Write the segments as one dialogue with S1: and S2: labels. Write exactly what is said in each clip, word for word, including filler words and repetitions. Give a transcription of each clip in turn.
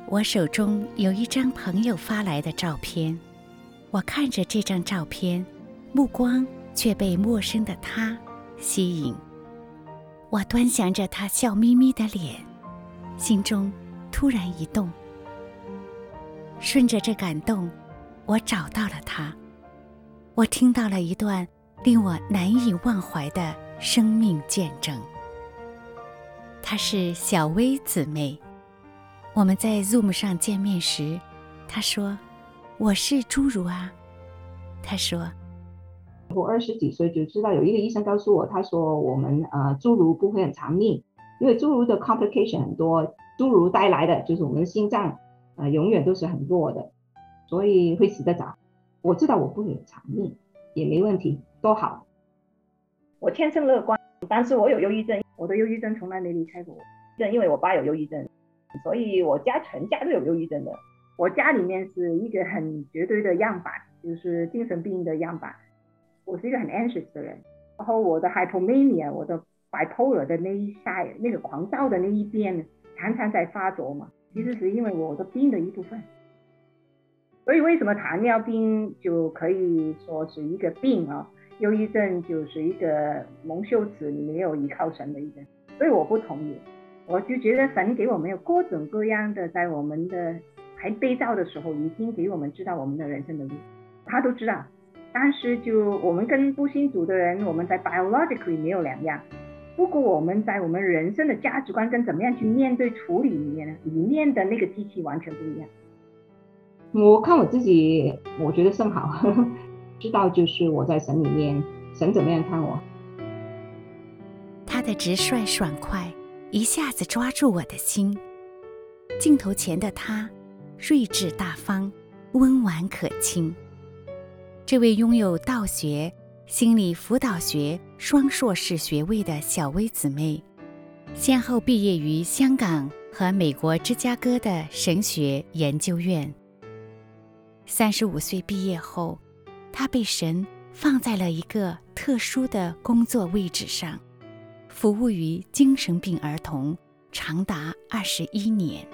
S1: 我手中有一张朋友发来的照片，我看着这张照片，目光却被陌生的他吸引。我端详着他笑眯眯的脸，心中突然一动。顺着这感动，我找到了他。我听到了一段令我难以忘怀的生命见证。她是小薇姊妹。我们在 Zoom 上见面时，她说：“我是侏儒啊。”她说：“
S2: 我二十几岁就知道有一个医生告诉我，他说我们呃侏儒不会很长命，因为侏儒的 complication 很多，侏儒带来的就是我们的心脏呃永远都是很弱的，所以会死得早。我知道我不会有长命，也没问题，多好。我天生乐观，但是我有忧郁症，我的忧郁症从来没离开过我，因为我爸有忧郁症。”所以我家全家都有忧郁症的，我家里面是一个很绝对的样板，就是精神病的样板。我是一个很 anxious 的人，然后我的 hypomania， 我的 bipolar 的那一 side， 那个狂躁的那一边常常在发作嘛，其实是因为我的病的一部分。所以为什么糖尿病就可以说是一个病啊，忧郁症就是一个蒙羞耻，你没有依靠神的一个，所以我不同意。我就觉得神给我们有各种各样的，在我们的还被造的时候已经给我们知道我们的人生的路，他都知道。但是就我们跟不信主的人，我们在 biologically 没有两样，不过我们在我们人生的价值观跟怎么样去面对处理里面里面的那个机器完全不一样。我看我自己，我觉得甚好，呵呵，知道就是我在神里面，神怎么样看我。
S1: 他的直率爽快一下子抓住我的心。镜头前的他睿智大方，温婉可亲。这位拥有道学、心理辅导学双硕士学位的小薇姊妹，先后毕业于香港和美国芝加哥的神学研究院。三十五岁毕业后，她被神放在了一个特殊的工作位置上，服务于精神病儿童长达二十一年。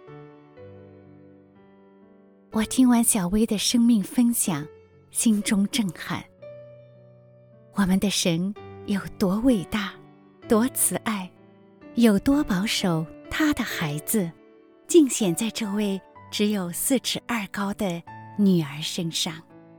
S1: 我听完小薇的生命分享，心中震撼。我们的神有多伟大，多慈爱，有多保守他的孩子，尽显在这位只有四尺二高的女儿身上。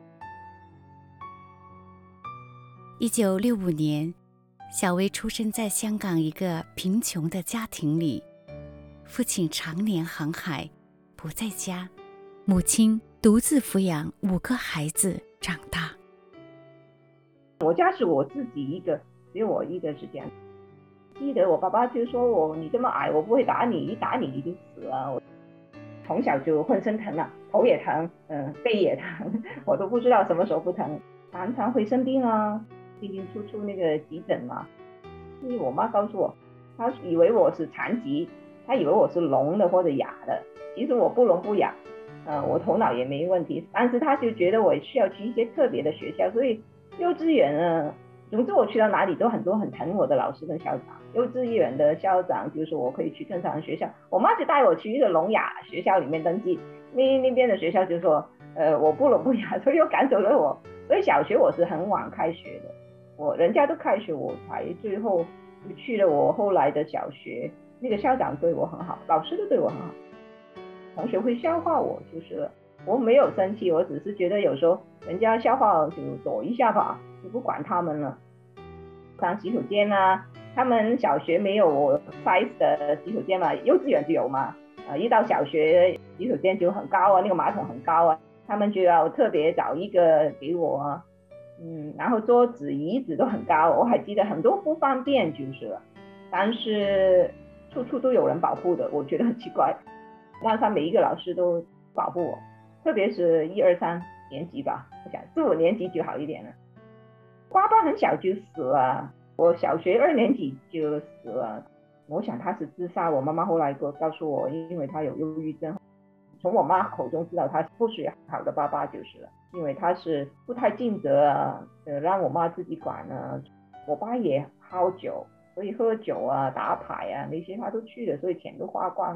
S1: 一九六五年，小薇出生在香港一个贫穷的家庭里，父亲常年航海，不在家，母亲独自抚养五个孩子长大。
S2: 我家是我自己一个，只有我一个是这样。记得我爸爸就说我，你这么矮，我不会打你，一打你你就死了。我从小就浑身疼了，头也疼，嗯、呃，背也疼，我都不知道什么时候不疼，常常会生病啊，进进出出那个急诊嘛。因为我妈告诉我，她以为我是残疾，她以为我是聋的或者哑的，其实我不聋不哑，呃，我头脑也没问题，但是她就觉得我需要去一些特别的学校，所以幼稚园呢，总之我去到哪里都很多很疼我的老师跟校长。幼稚园的校长就说我可以去正常学校，我妈就带我去一个聋哑学校里面登记，那那边的学校就说呃我不聋不哑，所以又赶走了我。所以小学我是很晚开学的，我人家都开学我才最后去了我后来的小学。那个校长对我很好，老师都对我很好，同学会笑话我就是了。我没有生气，我只是觉得有时候人家笑话就躲一下吧，就不管他们了。上洗手间啊，他们小学没有 size 的洗手间嘛，幼稚园就有嘛。呃，一到小学洗手间就很高啊，那个马桶很高啊，他们就要特别找一个给我。嗯，然后桌子椅子都很高，我还记得很多不方便就是了。但是处处都有人保护的，我觉得很奇怪。让他每一个老师都保护我，特别是一二三年级吧，我想四五年级就好一点了。爸爸很小就死了，我小学二年级就死了。我想他是自杀，我妈妈后来告诉我，因为他有忧郁症。从我妈口中知道他不是好的爸爸就是了，因为他是不太尽责啊，呃，让我妈自己管啊。我爸也好酒，所以喝酒啊、打牌啊那些他都去了，所以钱都花光。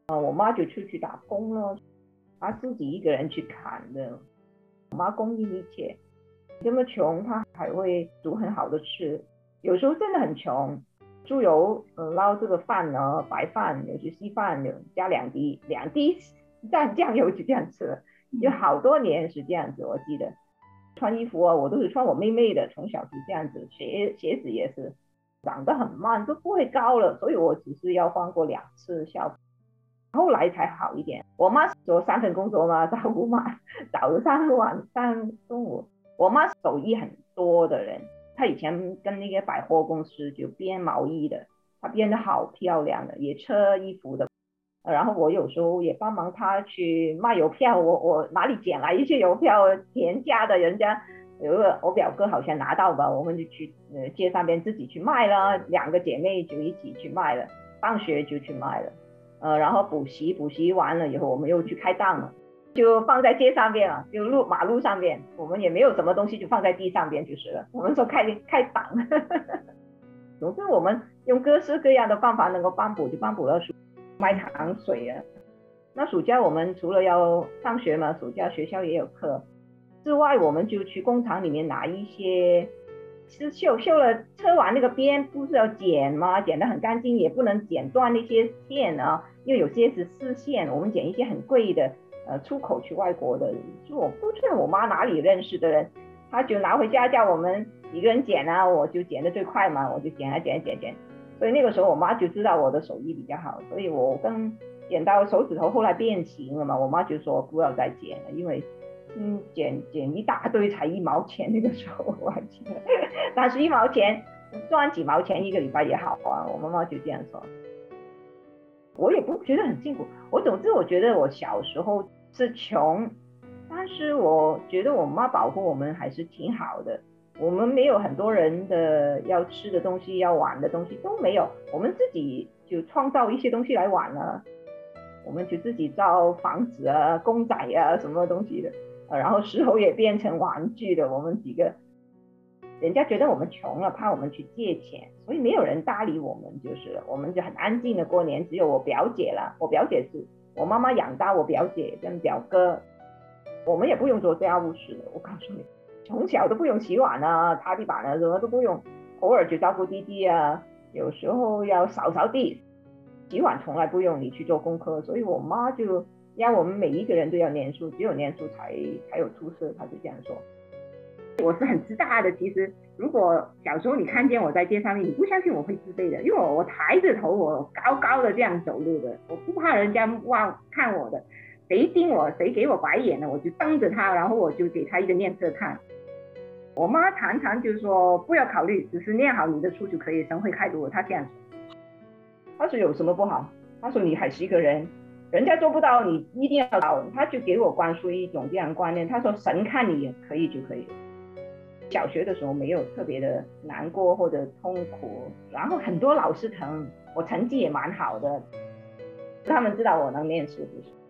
S2: 呃，我妈就出去打工了，她自己一个人去砍的，我妈供应一切。这么穷，她还会煮很好的吃，有时候真的很穷。猪油呃捞这个饭呢，白饭有些稀饭有加两滴两滴蘸酱油就这样吃了，有好多年是这样子。我记得穿衣服啊，我都是穿我妹妹的，从小就这样子，鞋鞋子也是长得很慢，都不会高了，所以我只是要换过两次校服，后来才好一点。我妈做三份工作嘛，照顾嘛，早上晚上中午。我妈手艺很多的人，她以前跟那个百货公司就编毛衣的，她编的好漂亮的，也车衣服的。然后我有时候也帮忙她去卖邮票，我我哪里捡来一些邮票，廉价的，人家有个我表哥好像拿到吧，我们就去呃街上边自己去卖了，两个姐妹就一起去卖了，放学就去卖了。呃，然后补习补习完了以后，我们又去开档了，就放在街上边了，就路马路上边，我们也没有什么东西，就放在地上边就是了。我们说开开档，总之我们用各式各样的方法能够帮补，就帮补了暑卖糖水啊。那暑假我们除了要上学嘛，暑假学校也有课之外，我们就去工厂里面拿一些刺绣，绣了车完那个边不是要剪吗？剪得很干净，也不能剪断那些线啊，因为有些是丝线，我们剪一些很贵的，呃，出口去外国的，就我不知道我妈哪里认识的人，她就拿回家叫我们几个人剪啊，我就剪得最快嘛，我就剪啊剪啊剪啊剪，所以那个时候我妈就知道我的手艺比较好，所以我跟剪到手指头后来变形了嘛，我妈就说不要再剪了，因为嗯，剪剪一大堆才一毛钱，那个时候我还记得，但是一毛钱赚几毛钱一个礼拜也好啊，我妈妈就这样说。我也不觉得很辛苦，我总之我觉得我小时候是穷，但是我觉得我妈保护我们还是挺好的，我们没有很多人的要吃的东西要玩的东西都没有，我们自己就创造一些东西来玩了，我们就自己造房子啊公仔啊什么东西的，然后石头也变成玩具的，我们几个人家觉得我们穷了，怕我们去借钱，所以没有人搭理我们，就是我们就很安静的过年。只有我表姐了，我表姐是我妈妈养大我表姐跟表哥，我们也不用做家务事的。我告诉你，从小都不用洗碗啊、擦地板啊，什么都不用，偶尔就照顾弟弟啊，有时候要扫扫地，洗碗从来不用你去做功课。所以我妈就让我们每一个人都要念书，只有念书才才有出息，她就这样说。我是很自大的，其实如果小时候你看见我在街上面，你不相信我会自卑的，因为我我抬着头，我高高的这样走路的，我不怕人家望看我的，谁盯我谁给我白眼了，我就瞪着他，然后我就给他一个面色看。我妈常常就说不要考虑，只是念好你的书就可以，神会开读。她这样说，她说有什么不好？她说你还是一个人，人家做不到，你一定要到。她就给我灌输一种这样的观念，她说神看你可以就可以了。小学的时候没有特别的难过或者痛苦，然后很多老师疼我，成绩也蛮好的，他们知道我能念书。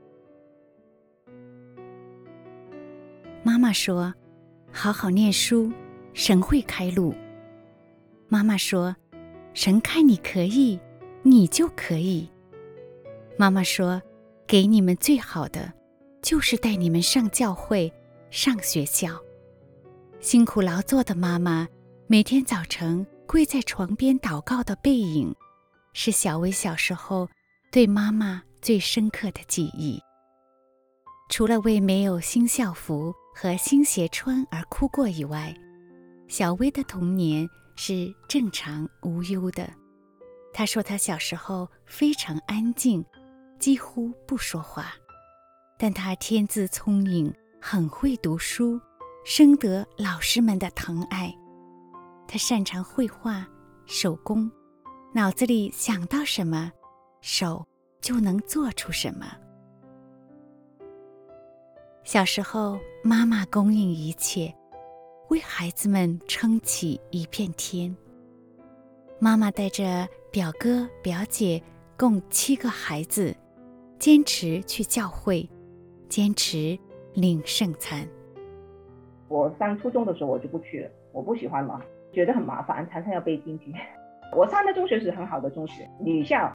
S1: 妈妈说好好念书，神会开路。妈妈说神看你可以，你就可以。妈妈说给你们最好的就是带你们上教会上学校。辛苦劳作的妈妈每天早晨跪在床边祷告的背影，是小薇小时候对妈妈最深刻的记忆。除了为没有新校服和新鞋穿而哭过以外，小薇的童年是正常无忧的。她说她小时候非常安静，几乎不说话，但她天资聪颖，很会读书，深得老师们的疼爱。他擅长绘画、手工，脑子里想到什么，手就能做出什么。小时候，妈妈供应一切，为孩子们撑起一片天。妈妈带着表哥、表姐共七个孩子，坚持去教会，坚持领圣餐。
S2: 我上初中的时候我就不去了，我不喜欢嘛，觉得很麻烦，常常要背进去。我上的中学是很好的中学，女校，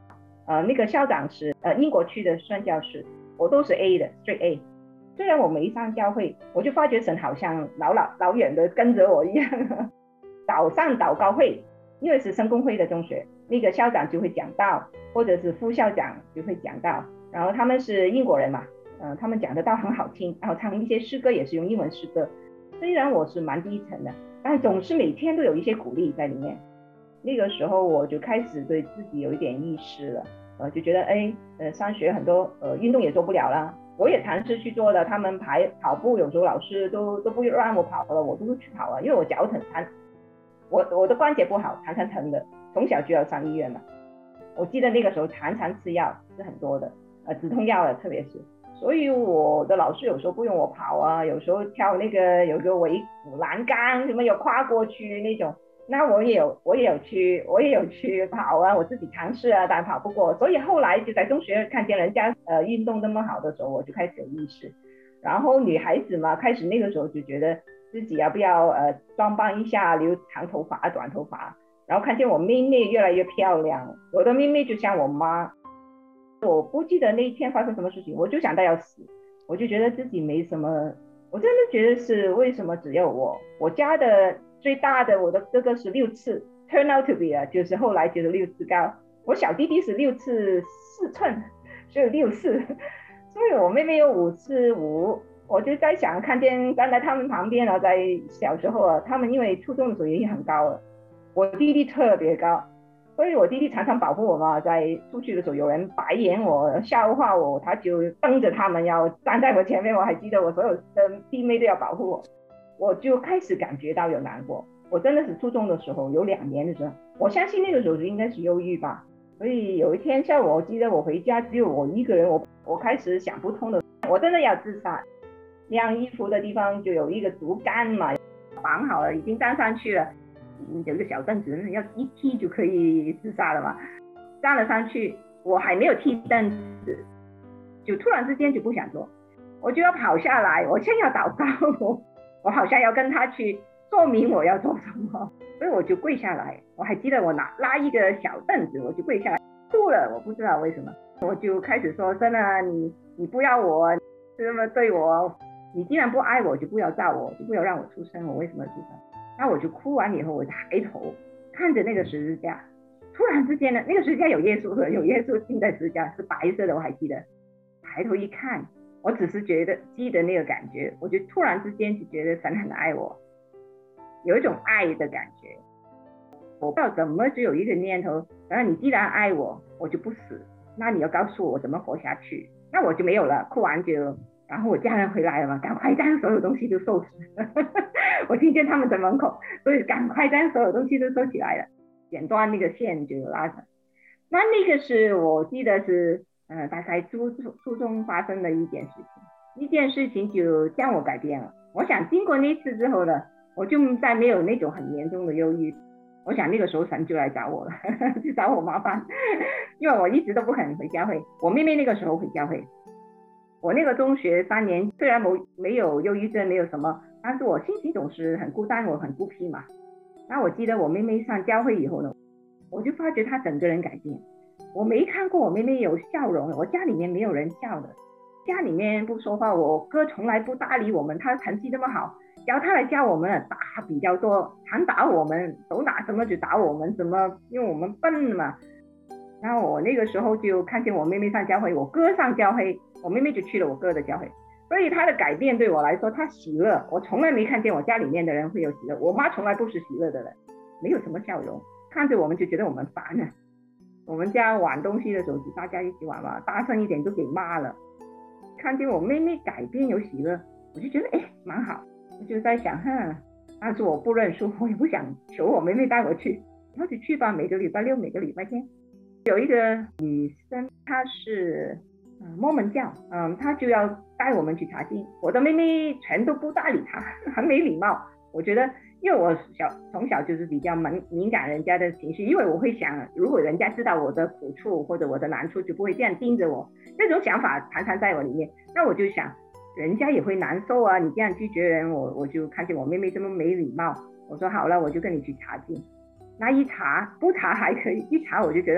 S2: 呃，那个校长是呃英国区的宣教士，我都是 A 的 straight A。虽然我没上教会，我就发觉神好像老老老远的跟着我一样。早上祷告会，因为是圣公会的中学，那个校长就会讲道，或者是副校长就会讲道，然后他们是英国人嘛，呃，他们讲的道很好听，然后唱一些诗歌也是用英文诗歌。虽然我是蛮低沉的，但总是每天都有一些鼓励在里面。那个时候我就开始对自己有一点意识了，呃，就觉得哎，呃，上学很多呃运动也做不了啦，我也尝试去做了。他们排跑步，有时候老师都都不让我跑了，我都是去跑了，因为我脚很残，我我的关节不好，常常疼的，从小就要上医院嘛。我记得那个时候常常吃药，是很多的，呃，止痛药了，特别是。所以我的老师有时候不用我跑啊，有时候跳那个有个围栏杆什么有跨过去那种，那我也有我也有去我也有去跑啊，我自己尝试啊，但跑不过。所以后来就在中学看见人家呃运动那么好的时候，我就开始有意识。然后女孩子嘛，开始那个时候就觉得自己要不要呃装扮一下，留长头发短头发。然后看见我妹妹越来越漂亮，我的妹妹就像我妈。我不记得那一天发生什么事情，我就想到要死，我就觉得自己没什么，我真的觉得是为什么只有我，我家的最大的我的哥哥是六次 turn out to be 啊，就是后来觉得六次高，我小弟弟是六次四寸，只有六次，所以我妹妹有五次五。我就在想，看见站在他们旁边，然后在小时候啊，他们因为初中的时候也很高了，我弟弟特别高，所以我弟弟常常保护我嘛，在出去的时候有人白眼我笑话我，他就瞪着他们要站在我前面。我还记得我所有的弟妹都要保护我，我就开始感觉到有难过。我真的是初中的时候有两年的时候，我相信那个时候就应该是忧郁吧。所以有一天下午，我记得我回家只有我一个人，我我开始想不通的，我真的要自杀。晾衣服的地方就有一个竹竿嘛，绑好了，已经站上去了，有一个小凳子，要一踢就可以自杀了嘛。站了上去，我还没有踢凳子，就突然之间就不想做，我就要跑下来，我先要祷告，我我好像要跟他去说明我要做什么，所以我就跪下来。我还记得我拿拉一个小凳子，我就跪下来哭了，我不知道为什么，我就开始说：神啊，你你不要我这么对我，你既然不爱我，就不要造我，就不要让我出生，我为什么要出生？那我就哭完以后，我抬头看着那个十字架，突然之间呢，那个十字架有耶稣的，有耶稣钉在十字架，是白色的，我还记得。抬头一看，我只是觉得记得那个感觉，我就突然之间就觉得神很爱我，有一种爱的感觉。我不知道怎么就有一个念头，然后你既然爱我，我就不死，那你要告诉我怎么活下去。那我就没有了，哭完就，然后我家人回来了嘛，赶快将所有东西都收拾。我听见他们在门口，所以赶快将所有东西都收起来了，剪断那个线就拉着。那那个是我记得是呃大概初初中发生的一件事情，一件事情就将我改变了。我想经过那次之后呢，我就再没有那种很严重的忧郁。我想那个时候神就来找我了，就找我麻烦，因为我一直都不肯回教会。我妹妹那个时候回教会，我那个中学三年虽然没没有忧郁症，没有什么，但是我心情总是很孤单，我很孤僻嘛。那我记得我妹妹上教会以后呢，我就发觉她整个人改变。我没看过我妹妹有笑容，我家里面没有人笑的，家里面不说话，我哥从来不搭理我们，他成绩那么好，教他来教我们，打比较多，常打我们，手打什么就打我们，什么因为我们笨嘛。然后我那个时候就看见我妹妹上教会，我哥上教会，我妹妹就去了我哥的教会，所以她的改变对我来说，她喜乐，我从来没看见我家里面的人会有喜乐。我妈从来不是喜乐的人，没有什么笑容，看着我们就觉得我们烦了。我们家玩东西的时候就大家一起玩嘛，大声一点就给骂了。看见我妹妹改变有喜乐，我就觉得哎蛮好。我就在想，哼，但是我不认输，我也不想求我妹妹带我去，然后就去吧。每个礼拜六，每个礼拜天，有一个女生，她是嗯摩门教，嗯，她就要带我们去查经。我的妹妹全都不搭理她，很没礼貌。我觉得，因为我小从小就是比较敏敏感人家的情绪，因为我会想，如果人家知道我的苦处或者我的难处，就不会这样盯着我。这种想法常常在我里面。那我就想，人家也会难受啊，你这样拒绝人，我我就看见我妹妹这么没礼貌，我说好了，我就跟你去查经。那一查不查还可以，一查我就觉得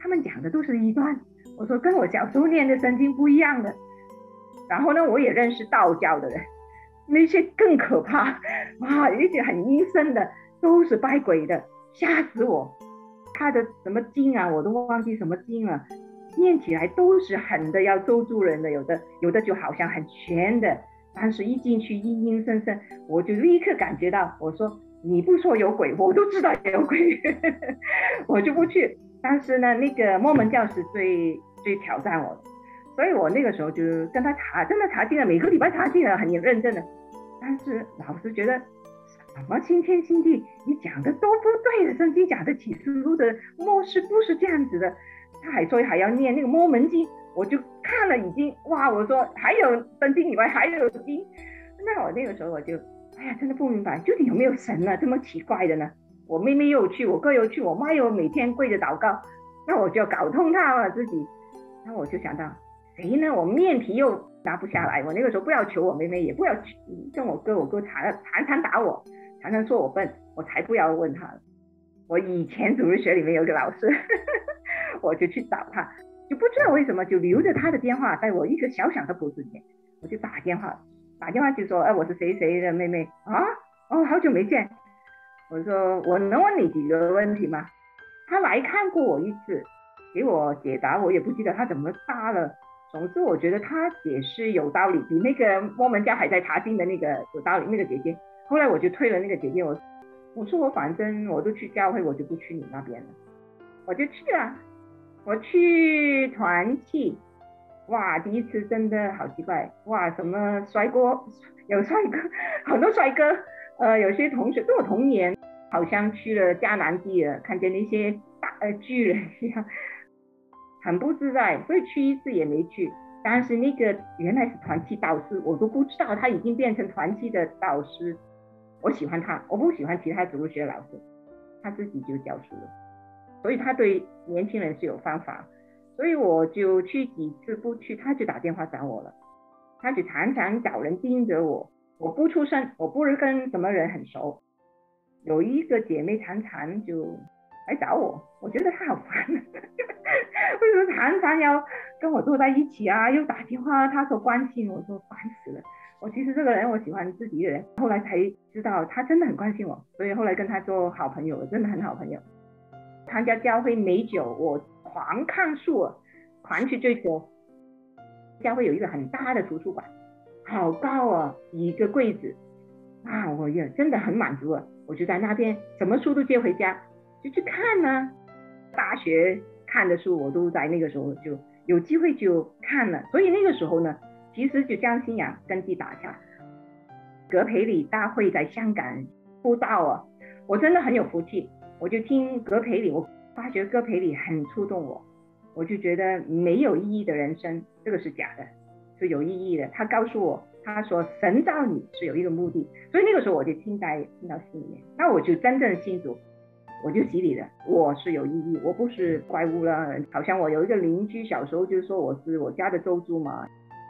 S2: 他们讲的都是一段，我说跟我小时候念的圣经不一样的。然后呢，我也认识道教的人，那些更可怕，哇，有一些很阴森的，都是拜鬼的，吓死我。他的什么经啊，我都忘记什么经了，念起来都是狠的，要咒住人的，有的有的就好像很全的，但是一进去阴阴森森，我就立刻感觉到，我说你不说有鬼，我都知道有鬼，我就不去。但是呢，那个摩门教是最最挑战我的，所以我那个时候就跟他查，真的查经了，每个礼拜查经了，很认真的。但是老师觉得什么新天新地，你讲的都不对的，圣经讲的启示录的末世不是这样子的。他还说还要念那个摩门经，我就看了已经，哇，我说还有圣经以外还有经。那我那个时候我就哎呀，真的不明白究竟有没有神呢？这么奇怪的呢？我妹妹又去，我哥又去，我妈又每天跪着祷告，那我就搞通他了自己。然后我就想到谁呢？我面皮又拿不下来。我那个时候不要求我妹妹，也不要跟我哥，我哥常常常打我，常常说我笨，我才不要问他。我以前主日学里面有个老师，我就去找他，就不知道为什么就留着他的电话，在我一个小小的脖子前，我就打电话，打电话就说，哎，我是谁谁的妹妹啊，哦，好久没见。我说我能问你几个问题吗？他来看过我一次，给我解答，我也不记得他怎么答了。总之我觉得他解释有道理，比那个摩门教还在查经的那个有道理那个姐姐。后来我就推了那个姐姐，我我说我反正我都去教会，我就不去你那边了。我就去了，我去团契，哇，第一次真的好奇怪，哇，什么帅哥，有帅哥，很多帅哥，呃，有些同学跟我同年，好像去了迦南地了，看见那些大呃巨人一样，很不自在，所以去一次也没去。但是那个原来是团契导师，我都不知道他已经变成团契的导师。我喜欢他，我不喜欢其他主日学老师，他自己就教书了，所以他对年轻人是有方法。所以我就去几次不去，他就打电话找我了，他就常常找人盯着我，我不出声，我不是跟什么人很熟。有一个姐妹常常就来找我，我觉得她好烦，为什么常常要跟我坐在一起啊，又打电话，她说关心我，说烦死了。我其实这个人我喜欢自己的人，后来才知道他真的很关心我，所以后来跟他做好朋友，真的很好朋友。参加教会没久，我狂看书，狂去追求。教会有一个很大的图书馆，好高啊，一个柜子啊，我也真的很满足了。我就在那边什么书都借回家，就去看呢。大学看的书我都在那个时候就有机会就看了，所以那个时候呢，其实就将信仰根基打下。葛培理大会在香港布道啊，我真的很有福气。我就听葛培理，我发觉葛培理很触动我，我就觉得没有意义的人生，这个是假的，是有意义的。他告诉我，他说神造你是有一个目的，所以那个时候我就听在听到心里面，那我就真正信主，我就洗礼了，我是有意义，我不是怪物了。好像我有一个邻居小时候就说我是我家的咒诅嘛。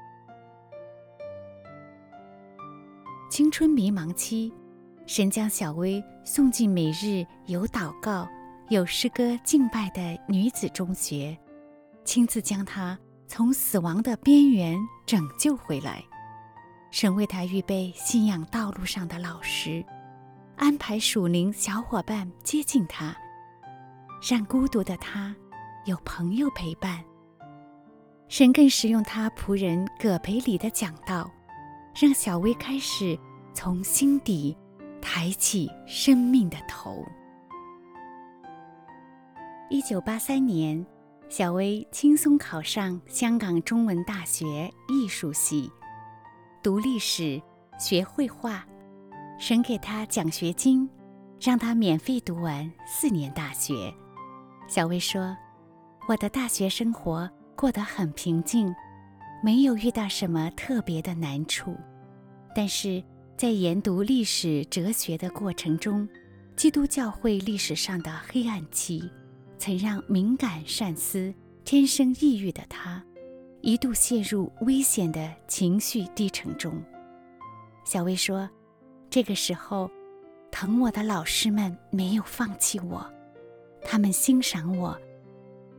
S1: 青春迷茫期，神将小薇送进每日有祷告、有诗歌敬拜的女子中学，亲自将她从死亡的边缘拯救回来。神为她预备信仰道路上的老师，安排属灵小伙伴接近她，让孤独的她有朋友陪伴。神更使用她仆人葛培理的讲道，让小薇开始从心底抬起生命的头。一九八三年，小薇轻松考上香港中文大学艺术系，读历史，学绘画，神给她奖学金，让她免费读完四年大学。小薇说，我的大学生活过得很平静，没有遇到什么特别的难处，但是在研读历史哲学的过程中，基督教会历史上的黑暗期曾让敏感善思、天生抑郁的他一度陷入危险的情绪低沉中。小薇说，这个时候疼我的老师们没有放弃我，他们欣赏我，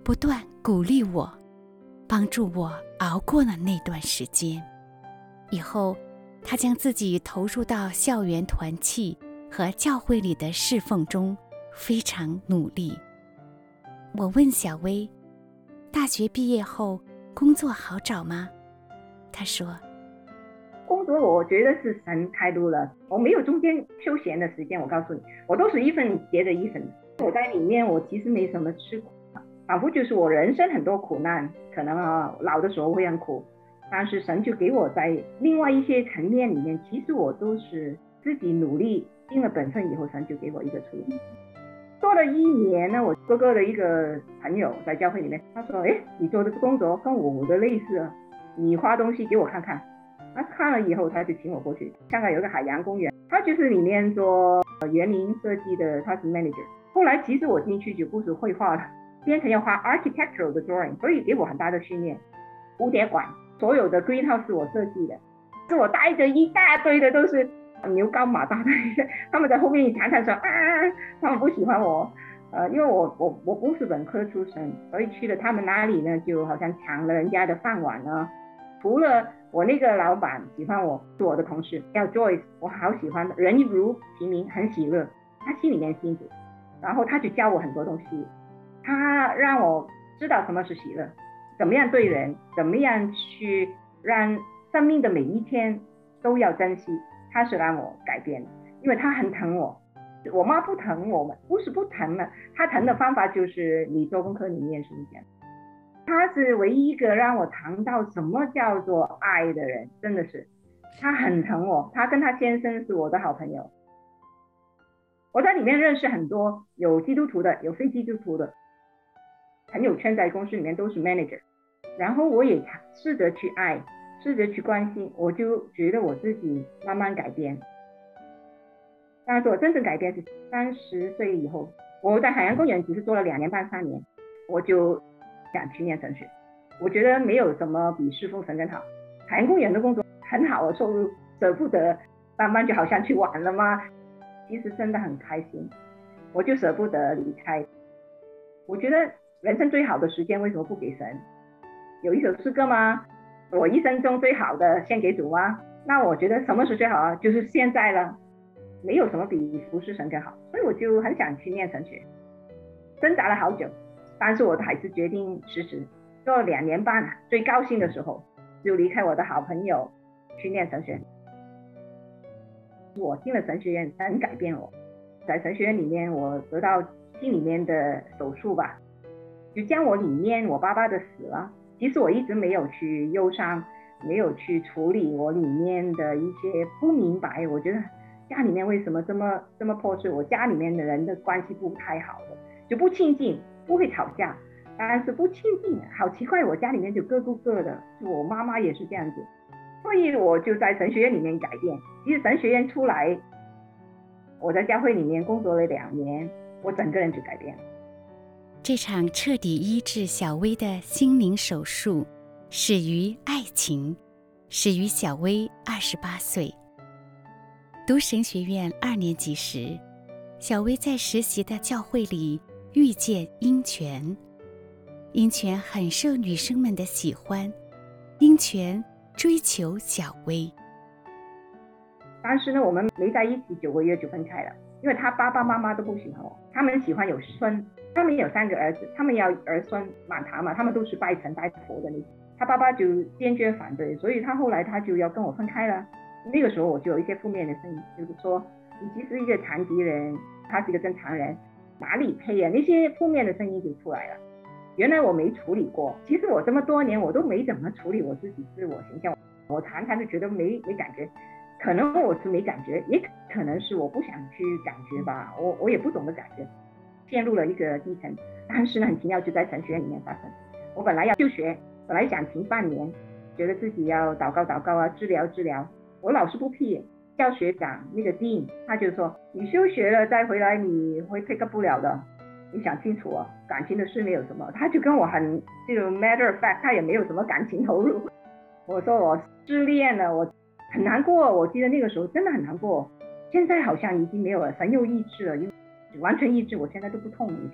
S1: 不断鼓励我，帮助我熬过了那段时间。以后他将自己投入到校园团契和教会里的侍奉中，非常努力。我问小薇，大学毕业后工作好找吗？他说，
S2: 工作我觉得是神开路了，我没有中间休闲的时间，我告诉你，我都是一份接着一份。我在里面我其实没什么吃苦，仿佛就是我人生很多苦难，可能啊老的时候会很苦，但是神就给我在另外一些层面里面，其实我都是自己努力尽了本分以后，神就给我一个出路。做了一年呢，我哥哥的一个朋友在教会里面，他说，哎，你做的工作跟我的类似啊，你画东西给我看看。他看了以后，他就请我过去。香港有个海洋公园，他就是里面做园林设计的，他是 manager。后来其实我进去就不是绘画了，变成要画 architectural 的 drawing， 所以给我很大的训练。蝴蝶馆所有的 greenhouse 是我设计的，是我带着一大堆的都是牛高马大的，他们在后面常常说啊，他们不喜欢我，呃，因为我我我不是本科出身，所以去了他们那里呢，就好像抢了人家的饭碗呢。除了我那个老板喜欢我，是我的同事叫 Joyce， 我好喜欢的，人如其名，很喜乐，他心里面信主，然后他就教我很多东西，他让我知道什么是喜乐，怎么样对人，怎么样去让生命的每一天都要珍惜，他是让我改变的，因为他很疼我。我妈不疼我们，不是不疼了，他疼的方法就是你做功课里面是这样。他是唯一一个让我尝到什么叫做爱的人，真的是，他很疼我，他跟他先生是我的好朋友。我在里面认识很多有基督徒的，有非基督徒的朋友圈，在公司里面都是 manager， 然后我也试着去爱，试着去关心，我就觉得我自己慢慢改变。但是我真正改变是三十岁以后，我在海洋公园只是做了两年半三年，我就想去念神学。我觉得没有什么比侍奉神更好，海洋公园的工作很好的收入，舍不得慢慢就好像去玩了吗？其实真的很开心，我就舍不得离开。我觉得人生最好的时间为什么不给神？有一首诗歌吗？我一生中最好的献给主吗？那我觉得什么是最好啊？就是现在了，没有什么比服侍神更好，所以我就很想去念神学，挣扎了好久，但是我还是决定辞职。做了两年半，最高兴的时候就离开我的好朋友去念神学。我进了神学院，很改变我。在神学院里面，我得到心里面的手术吧，就将我里面我爸爸的死了，其实我一直没有去忧伤，没有去处理我里面的一些不明白。我觉得家里面为什么这么这么破碎，我家里面的人的关系不太好的，就不亲近，不会吵架，但是不亲近，好奇怪，我家里面就各顾各的，就我妈妈也是这样子。所以我就在神学院里面改变。其实神学院出来，我在教会里面工作了两年，我整个人就改变了。
S1: 这场彻底医治小薇的心灵手术始于爱情，始于小薇二十八岁。读神学院二年级时，小薇在实习的教会里遇见英权。英权很受女生们的喜欢，英权追求小薇。
S2: 但是呢，我们没在一起九个月就分开了，因为他爸爸妈妈都不喜欢我，他们喜欢有孙，他们有三个儿子，他们要儿孙满堂嘛，他们都是拜神拜佛的那种，他爸爸就坚决反对，所以他后来他就要跟我分开了。那个时候我就有一些负面的声音，就是说你其实一个残疾人，他是一个正常人，哪里配啊？那些负面的声音就出来了。原来我没处理过，其实我这么多年我都没怎么处理我自己自我形象，我常常就觉得没没感觉，可能我是没感觉，也可能是我不想去感觉吧，我我也不懂得感觉，陷入了一个低沉。但是呢，很奇妙，就在神学院里面发生。我本来要休学，本来想停半年，觉得自己要祷告祷告啊，治疗治疗。我老师不批，教学长那个 Dean 他就说，你休学了再回来你会 pick up 不了的，你想清楚哦，感情的事没有什么。他就跟我很这种 matter of fact， 他也没有什么感情投入。我说我失恋了，我很难过，我记得那个时候真的很难过。现在好像已经没有了，神又医治了，完全医治，我现在都不痛了。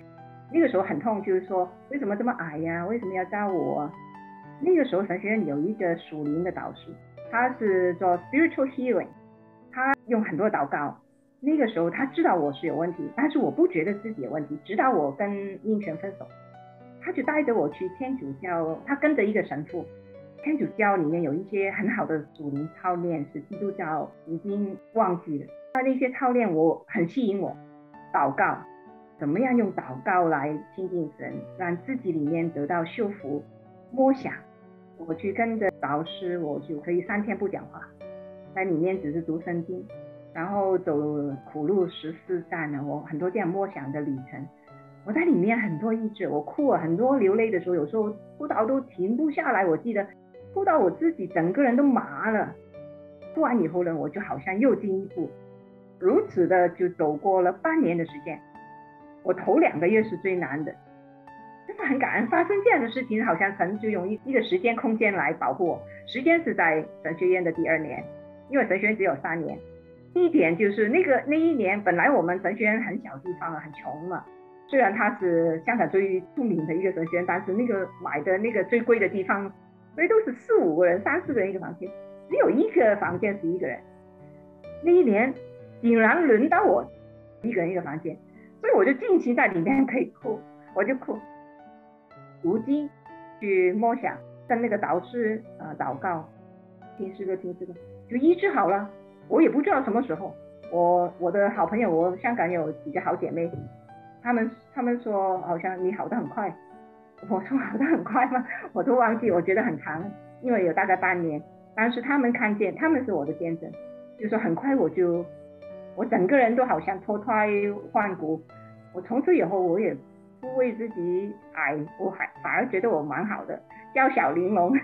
S2: 那个时候很痛，就是说为什么这么矮呀？为什么要招我啊？那个时候神学院有一个属灵的导师，他是做 spiritual healing， 他用很多祷告。那个时候他知道我是有问题，但是我不觉得自己有问题，直到我跟英权分手，他就带着我去天主教，他跟着一个神父。天主教里面有一些很好的属灵操练是基督教已经忘记了，那那些操练我很吸引我。祷告，怎么样用祷告来亲近神，让自己里面得到修复。默想，我去跟着导师，我就可以三天不讲话，在里面只是读圣经，然后走苦路十四站呢，我很多这样默想的旅程。我在里面很多医治，我哭了很多，流泪的时候有时候哭到都停不下来，我记得哭到我自己整个人都麻了。哭完以后呢，我就好像又进一步，如此的就走过了半年的时间。我头两个月是最难的，真的很感恩发生这样的事情，好像神就用一个时间空间来保护我。时间是在神学院的第二年，因为神学院只有三年。第一点就是那个那一年本来我们神学院很小地方很穷嘛，虽然它是香港最著名的一个神学院，但是那个买的那个最贵的地方，所以都是四五个人三四个人一个房间，只有一个房间是一个人。那一年竟然轮到我一个人一个房间，所以我就尽情在里面可以哭，我就哭，读经去默想，跟那个导师、呃、祷告，听诗歌听诗歌，就医治好了。我也不知道什么时候，我我的好朋友，我香港有几个好姐妹，他们他们说好像你好得很快，我说好得很快吗？我都忘记，我觉得很长，因为有大概半年。当时他们看见，他们是我的见证，就说很快我就我整个人都好像脱胎换骨。我从此以后我也不为自己矮，我还反而觉得我蛮好的，娇小玲珑。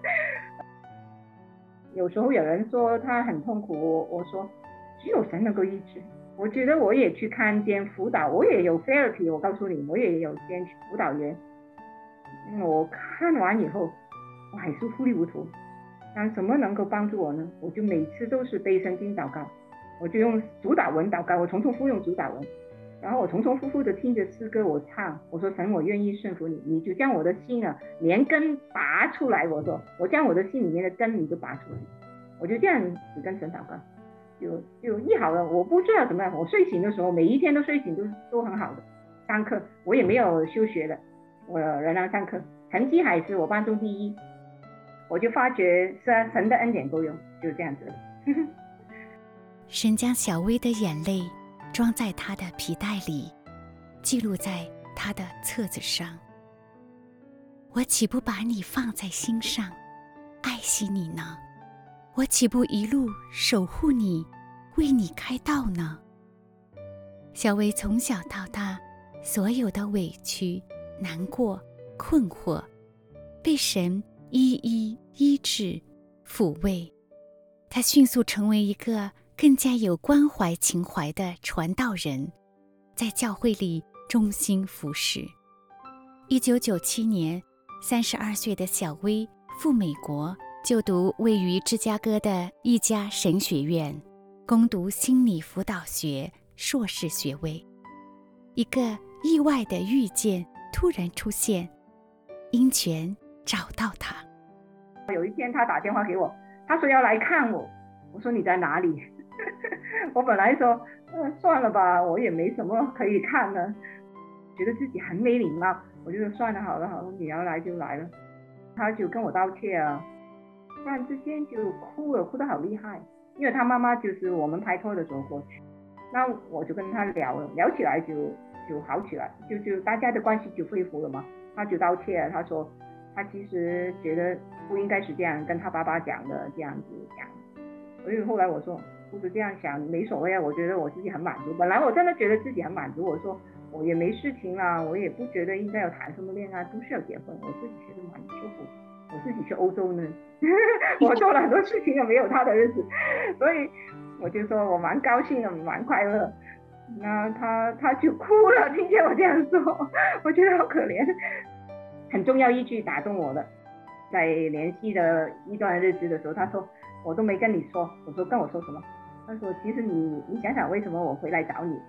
S2: 有时候有人说他很痛苦，我我说只有神能够医治。我觉得我也去看见辅导，我也有 therapy， 我告诉你，我也有见辅导员。我看完以后，我还是糊里糊涂。但什么能够帮助我呢？我就每次都是背圣经祷告，我就用主导文祷告，我重重复用主导文，然后我重重复复的听着诗歌，我唱，我说神，我愿意顺服你，你就将我的心啊连根拔出来。我说我将我的心里面的根你就拔出来，我就这样子跟神祷告，就就医好了。我不知道怎么样，我睡醒的时候每一天都睡醒都都很好的，上课我也没有休学的，我仍然上课，成绩还是我班中第一。我就发觉是神的恩典够用，就这样子。
S1: 神将小薇的眼泪装在她的皮带里，记录在她的册子上。我岂不把你放在心上，爱惜你呢？我岂不一路守护你，为你开道呢？小薇从小到大，所有的委屈、难过、困惑，被神一一医治、抚慰。她迅速成为一个更加有关怀情怀的传道人，在教会里忠心服侍。一九九七年，三十二岁的小薇赴美国就读位于芝加哥的一家神学院，攻读心理辅导学硕士学位。一个意外的遇见突然出现，英权找到他。
S2: 有一天他打电话给我，他说要来看我，我说你在哪里？我本来说、呃、算了吧，我也没什么可以看的，觉得自己很没礼貌，我就说算了，好了好了，你要来就来了。他就跟我道歉啊，突然之间就哭了，哭得好厉害，因为他妈妈就是我们拍拖的时候过去，那我就跟他聊了，聊起来就就好起来，就就大家的关系就恢复了嘛。他就道歉，他说他其实觉得不应该是这样跟他爸爸讲的，这样子讲。所以后来我说不是这样想没所谓啊，我觉得我自己很满足，本来我真的觉得自己很满足，我说我也没事情啦，我也不觉得应该要谈什么恋爱，不需要结婚，我自己觉得蛮舒服。我自己去欧洲呢我做了很多事情也没有他的日子，所以我就说我蛮高兴的，蛮快乐。那他他就哭了，听见我这样说，我觉得好可怜。很重要一句打动我的，在联系的一段日子的时候，他说我都没跟你说，我说跟我说什么？他说其实你你想想为什么我回来找你，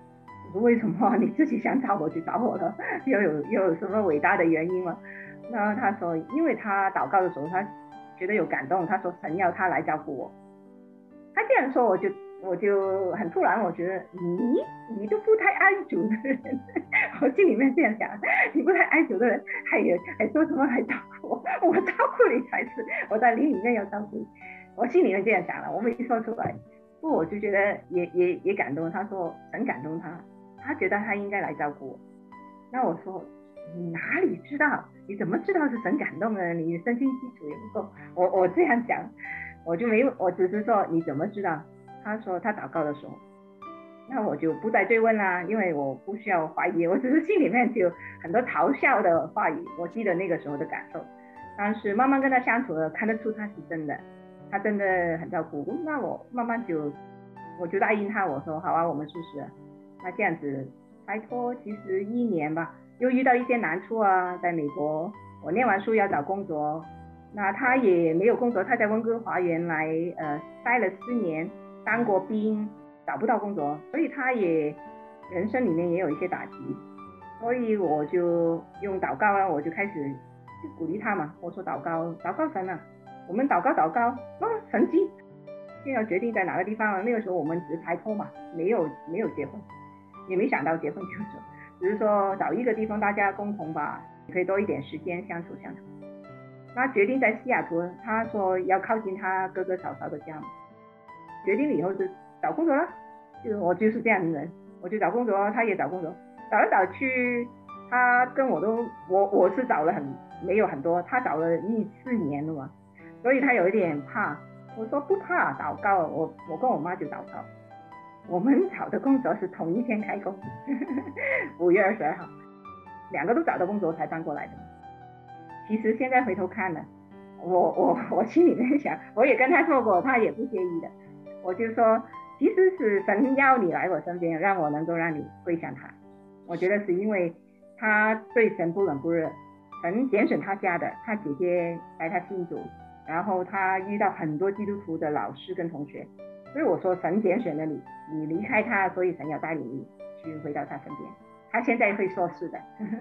S2: 我说为什么你自己想找我就找我了，又有又有什么伟大的原因吗？那他说，因为他祷告的时候，他觉得有感动，他说神要他来照顾我。他这样说，我就我就很突然，我觉得你你都不太爱主的人，我心里面这样想，你不太爱主的人，还有还说什么来照顾我？我照顾你才是，我在灵里面要照顾你，我心里面这样想了，我没说出来。不过我就觉得也也也感动，他说神感动他，他觉得他应该来照顾我。那我说你哪里知道？你怎么知道是神感动呢？你圣经基础也不够。我我这样讲，我就没有，我只是说你怎么知道？他说他祷告的时候，那我就不再追问啦，因为我不需要怀疑，我只是心里面就有很多嘲笑的话语。我记得那个时候的感受，但是慢慢跟他相处了，看得出他是真的，他真的很照顾。那我慢慢就我就答应他，我说好啊，我们试试。那这样子拍拖其实一年吧，又遇到一些难处啊，在美国我念完书要找工作，那他也没有工作，他在温哥华原来呃待了四年，当过兵，找不到工作，所以他也人生里面也有一些打击，所以我就用祷告啊，我就开始就鼓励他嘛，我说祷告祷告神啊，我们祷告祷告，哦神迹，现在决定在哪个地方了。那个时候我们只是拍拖嘛，没有没有结婚，也没想到结婚就是只是说找一个地方大家共同吧，可以多一点时间相处相处。他决定在西雅图，他说要靠近他哥哥嫂嫂的家嘛。决定了以后就找工作了，就我就是这样的人，我就找工作，他也找工作，找来找去，他跟我都我我是找了很没有很多，他找了一四年了嘛，所以他有一点怕。我说不怕，祷告，我我跟我妈就祷告。我们找的工作是同一天开工，五月二十二号，两个都找到工作才搬过来的。其实现在回头看了，我我我心里面想，我也跟他说过，他也不介意的。我就说，其实是神要你来我身边，让我能够让你归向他。我觉得是因为他对神不冷不热，神拣选他家的，他姐姐带他信主，然后他遇到很多基督徒的老师跟同学，所以我说神拣选了你，你离开他，所以神要带你去回到他身边。他现在会说是的。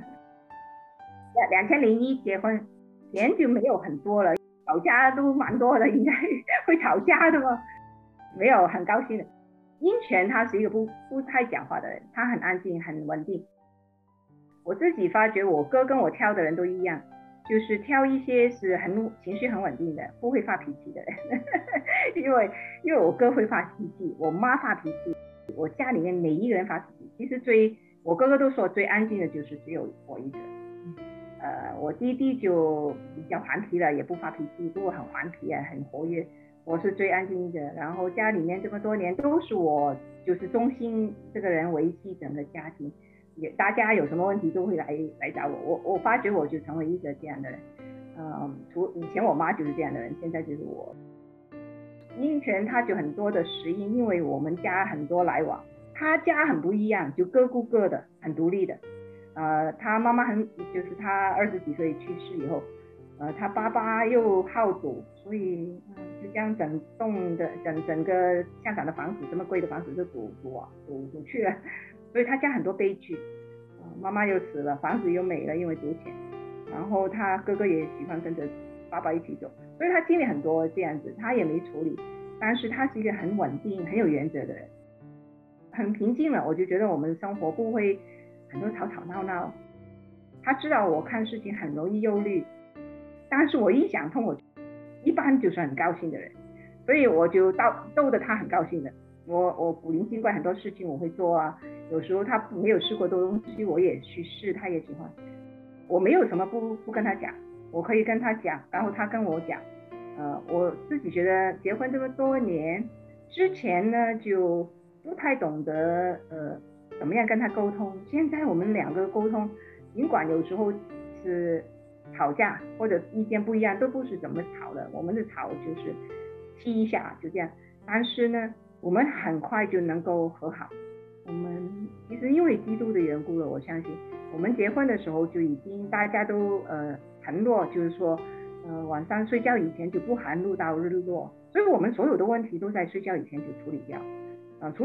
S2: 两千零一结婚，钱就没有很多了，吵架都蛮多的，应该会吵架的吗？没有，很高兴的。英权他是一个不不太讲话的人，他很安静很稳定。我自己发觉我哥跟我挑的人都一样，就是挑一些是很情绪很稳定的，不会发脾气的人。因为因为我哥会发脾气，我妈发脾气，我家里面每一个人发脾气。其实最我哥哥都说最安静的就是只有我一个。呃，我弟弟就比较顽皮了，也不发脾气，不过很顽皮啊，很活跃。我是最安静的，然后家里面这么多年都是我就是中心这个人维系整个家庭，也大家有什么问题都会来来找我，我我发觉我就成为一个这样的人。嗯，除以前我妈就是这样的人，现在就是我。英权他就很多的适应，因为我们家很多来往，他家很不一样，就各顾各的，很独立的。呃，他妈妈很就是他二十几岁去世以后，呃，他爸爸又好赌，所以、呃、就这样整栋的整整个香港的房子，这么贵的房子就赌赌啊赌赌去了，所以他家很多悲剧。呃，妈妈又死了，房子又没了，因为赌钱。然后他哥哥也喜欢跟着爸爸一起走，所以他经历很多这样子，他也没处理。但是他是一个很稳定、很有原则的人，很平静了。我就觉得我们的生活不会很多吵吵闹闹。他知道我看事情很容易忧虑，但是我一想通，我一般就是很高兴的人，所以我就逗逗得他很高兴的。我我古灵精怪很多事情我会做啊，有时候他没有试过的东西我也去试，他也喜欢。我没有什么不不跟他讲，我可以跟他讲，然后他跟我讲。呃，我自己觉得结婚这么多年之前呢，就不太懂得呃怎么样跟他沟通。现在我们两个沟通，尽管有时候是吵架或者意见不一样，都不是怎么吵的，我们的吵就是气一下就这样，但是呢我们很快就能够和好。我们其实因为基督的缘故了，我相信我们结婚的时候就已经大家都呃承诺，就是说呃晚上睡觉以前就不含怒到日落，所以我们所有的问题都在睡觉以前就处理掉。呃，除了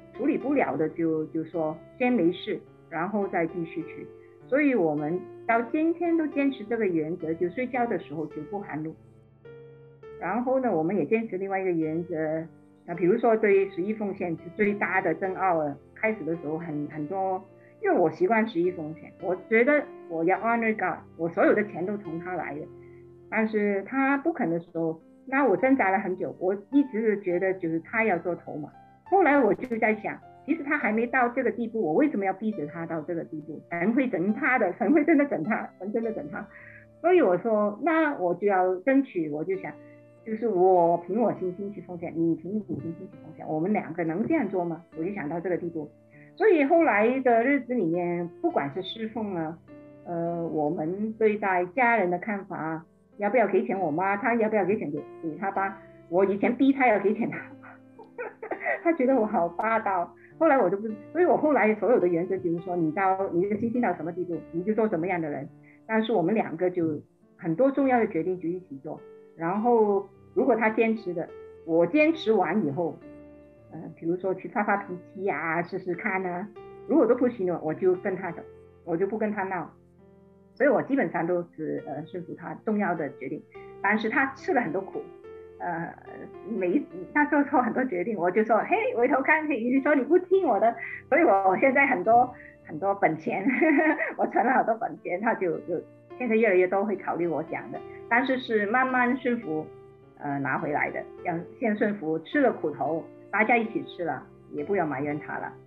S2: 处理不了的就就说先没事，然后再继续去。所以我们到今天都坚持这个原则，就睡觉的时候就不含怒。然后呢，我们也坚持另外一个原则，那比如说对十一奉献是最大的争拗啊，开始的时候很很多，因为我习惯十一奉献，我觉得我要 honor God， 我所有的钱都从他来的，但是他不肯的时候，那我挣扎了很久，我一直觉得就是他要做头嘛。后来我就在想，其实他还没到这个地步，我为什么要逼着他到这个地步？神会整他的，神会真的整他，神真的整他。所以我说，那我就要争取，我就想。就是我凭我信心去奉献，你凭你信心去奉献，我们两个能这样做吗？我就想到这个地步。所以后来的日子里面，不管是侍奉啊，呃，我们对待家人的看法，要不要给钱我妈，她要不要给钱给给她吧？我以前逼她要给钱她，她觉得我好霸道。后来我就不，所以我后来所有的原则就是说，你到你的信心到什么地步，你就做什么样的人。但是我们两个就很多重要的决定就一起做，然后。如果他坚持的，我坚持完以后，呃，比如说去发发脾气啊，试试看啊，如果都不行了，我就跟他走，我就不跟他闹。所以我基本上都是呃顺服他重要的决定，但是他吃了很多苦，呃，每他做错很多决定，我就说，嘿，回头看，你说你不听我的，所以我现在很多很多本钱，我存了好多本钱，他就就现在越来越多会考虑我讲的，但是是慢慢顺服。呃，拿回来的，要先顺服，吃了苦头，大家一起吃了，也不要埋怨他了。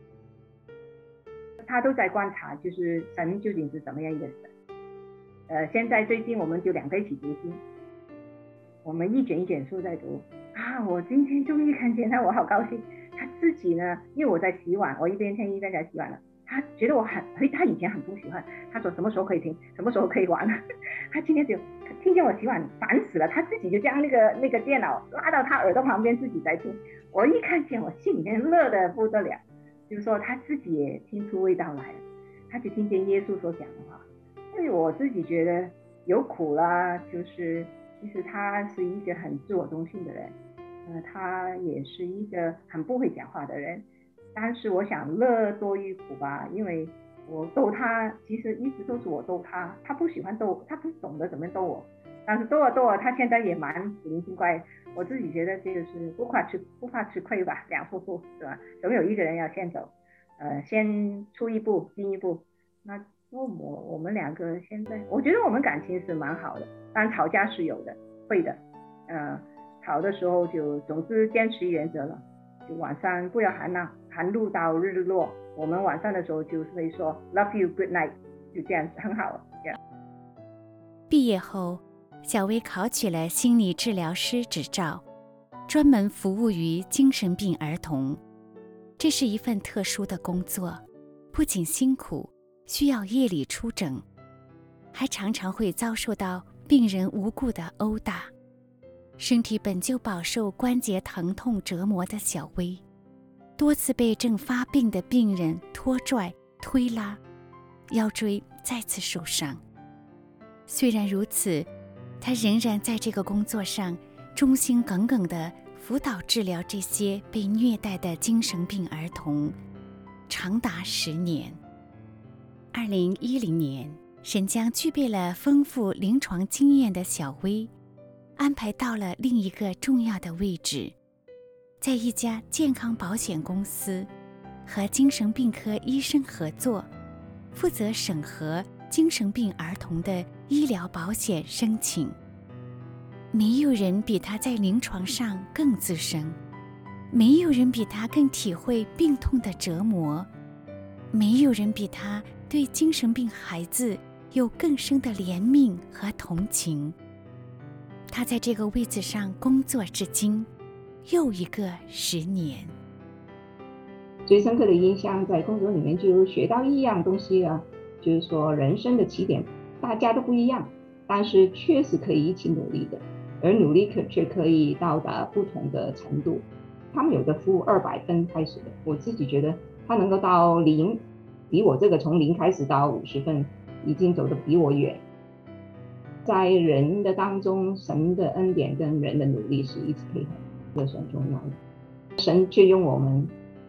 S2: 他都在观察，就是神究竟是怎么样一个神。呃，现在最近我们就两个一起读经，我们一卷一卷书在读啊。我今天终于看见他，我好高兴。他自己呢，因为我在洗碗，我一边听一边在洗碗了。他觉得我很，他以前很不喜欢，他说什么时候可以听，什么时候可以玩。他今天就听见我洗碗烦死了，他自己就将那个那个电脑拉到他耳朵旁边自己在听。我一看见，我心里面乐得不得了，就是说他自己也听出味道来了，他就听见耶稣所讲的话。所以我自己觉得有苦啦，就是其实他是一个很自我中心的人，呃，他也是一个很不会讲话的人。但是我想乐多于苦吧，因为我逗他，其实一直都是我逗他，他不喜欢逗，他不懂得怎么逗我，但是逗啊逗啊，他现在也蛮古灵精怪。我自己觉得就是不怕吃不怕吃亏吧，两夫妇是吧？总有一个人要先走，呃，先出一步进一步。那我我们两个现在，我觉得我们感情是蛮好的，当然吵架是有的，会的，呃，吵的时候就总之坚持原则了。就晚上不要含呐，含怒到日落。我们晚上的时候就会说 Love you, good night， 就这样子很好。这样。
S1: 毕业后，小薇考取了心理治疗师执照，专门服务于精神病儿童。这是一份特殊的工作，不仅辛苦，需要夜里出诊，还常常会遭受到病人无故的殴打。身体本就饱受关节疼痛折磨的小薇，多次被正发病的病人拖拽推拉，腰椎再次受伤。虽然如此，她仍然在这个工作上忠心耿耿地辅导治疗这些被虐待的精神病儿童，长达十年。二零一零年，神将具备了丰富临床经验的小薇安排到了另一个重要的位置，在一家健康保险公司和精神病科医生合作，负责审核精神病儿童的医疗保险申请。没有人比他在临床上更资深，没有人比他更体会病痛的折磨，没有人比他对精神病孩子有更深的怜悯和同情。他在这个位子上工作至今，又一个十年。
S2: 最深刻的印象，在工作里面就学到一样东西啊，就是说人生的起点大家都不一样，但是确实可以一起努力的，而努力可却可以到达不同的程度。他们有的服务二百分开始的，我自己觉得他能够到零，比我这个从零开始到五十分已经走得比我远。在人的当中，神的恩典跟人的努力是一起配合，这是很重要的。神却用我们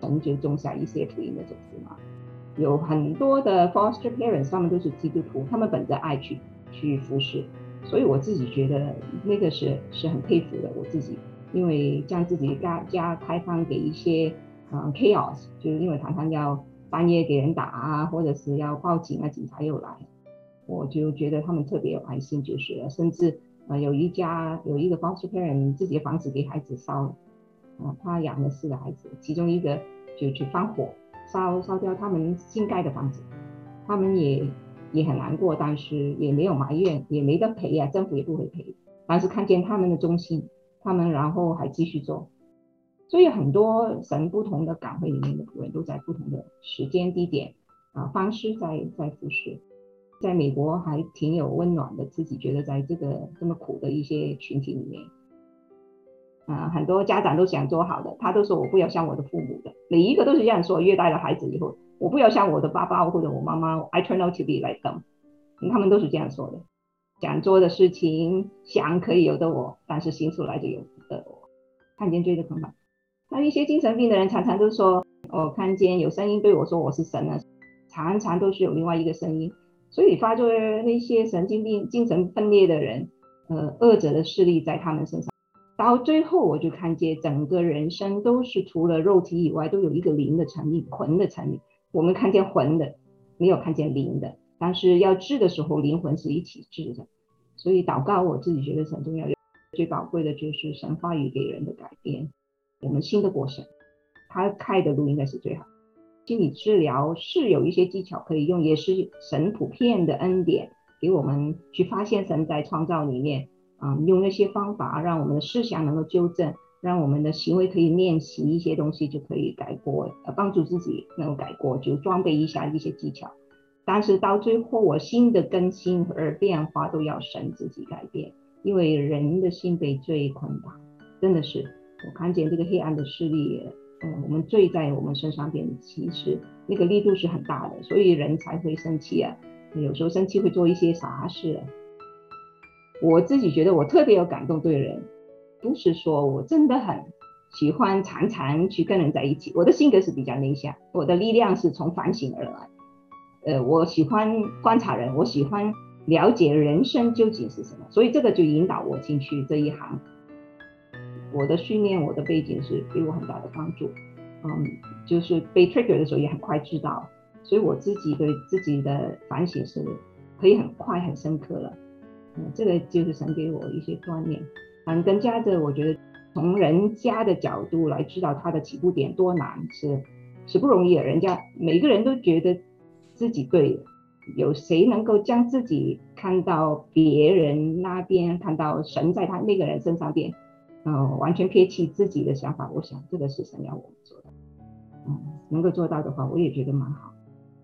S2: 神就种下一些福音的种子嘛。有很多的 foster parents 他们都是基督徒，他们本着爱去去服侍，所以我自己觉得那个是是很佩服的我自己，因为将自己家家开放给一些、嗯、chaos， 就是因为常常要半夜给人打啊，或者是要报警啊，警察又来，我就觉得他们特别有爱心就是了。甚至、呃、有一家有一个 foster parent 自己的房子给孩子烧了、呃、他养了四个孩子，其中一个就去放火烧烧掉他们新盖的房子，他们也也很难过，但是也没有埋怨，也没得赔啊，政府也不会赔，但是看见他们的忠心，他们然后还继续做。所以很多神不同的岗位里面的人都在不同的时间地点、啊、方式在在服侍。在美国还挺有温暖的，自己觉得在这个这么苦的一些群体里面、啊、很多家长都想做好的，他都说我不要像我的父母的，每一个都是这样说，虐待了孩子以后我不要像我的爸爸或者我妈妈 I turn out to be like them， 他们都是这样说的。想做的事情想可以有的我，但是行出来就有的我。看见罪的捆绑，那一些精神病的人常常都说我、哦、看见有声音对我说我是神了，常常都是有另外一个声音。所以发作那些神经病精神分裂的人、呃，恶者的势力在他们身上，到最后我就看见整个人生都是除了肉体以外都有一个灵的成立，魂的成立。我们看见魂的，没有看见灵的，但是要治的时候灵魂是一起治的。所以祷告我自己觉得是很重要，最宝贵的就是神话语给人的改变，我们信得过神，他开的路应该是最好。心理治疗是有一些技巧可以用，也是神普遍的恩典给我们去发现神在创造里面、嗯、用那些方法让我们的思想能够纠正，让我们的行为可以练习一些东西就可以改过、呃、帮助自己能够改过，就装备一下一些技巧。但是到最后我心的更新和变化都要神自己改变，因为人的心被罪捆绑，真的是我看见这个黑暗的势力，嗯，我们罪在我们身上边，其实那个力度是很大的，所以人才会生气啊，有时候生气会做一些傻事啊。我自己觉得我特别有感动对人，不是说我真的很喜欢常常去跟人在一起，我的性格是比较内向，我的力量是从反省而来。呃，我喜欢观察人，我喜欢了解人生究竟是什么，所以这个就引导我进去这一行。我的训练，我的背景是给我很大的帮助，嗯，就是被 trigger 的时候也很快知道，所以我自己对自己的反省是可以很快很深刻了。嗯，这个就是神给我一些锻炼。嗯，更加的我觉得从人家的角度来知道他的起步点多难，是是不容易的。人家每个人都觉得自己对的，有谁能够将自己看到别人那边，看到神在他那个人身上边，嗯，完全撇弃自己的想法，我想这个是神要我们做的。嗯，能够做到的话我也觉得蛮好。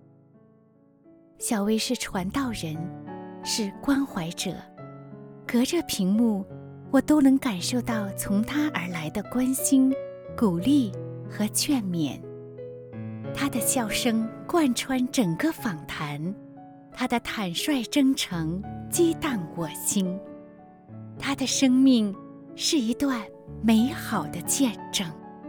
S1: 小薇是传道人，是关怀者，隔着屏幕我都能感受到从她而来的关心、鼓励和劝勉。她的笑声贯穿整个访谈，她的坦率真诚激荡我心，她的生命是一段美好的见证。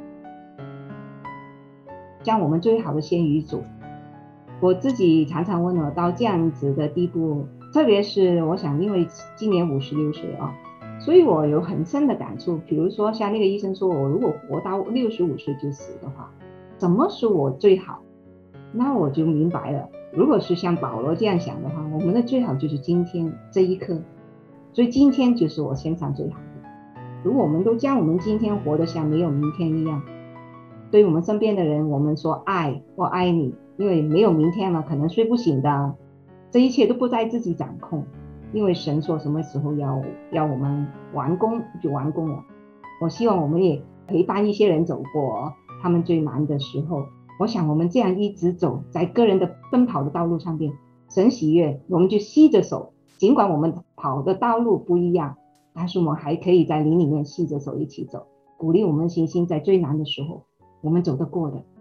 S2: 像我们最好的先语组，我自己常常问我到这样子的地步，特别是我想因为今年五十六岁啊，所以我有很深的感触。比如说像那个医生说我如果活到六十五岁就死的话，什么是我最好？那我就明白了，如果是像保罗这样想的话，我们的最好就是今天这一刻，所以今天就是我身上最好的。如果我们都将我们今天活得像没有明天一样，对我们身边的人我们说爱，我爱你，因为没有明天了，可能睡不醒的，这一切都不在自己掌控，因为神说什么时候要要我们完工就完工了。我希望我们也陪伴一些人走过他们最难的时候，我想我们这样一直走在个人的奔跑的道路上边，神喜悦，我们就携着手，尽管我们跑的道路不一样，但是我们还可以在灵里面携着手一起走，鼓励我们信心在最难的时候我们走得过的，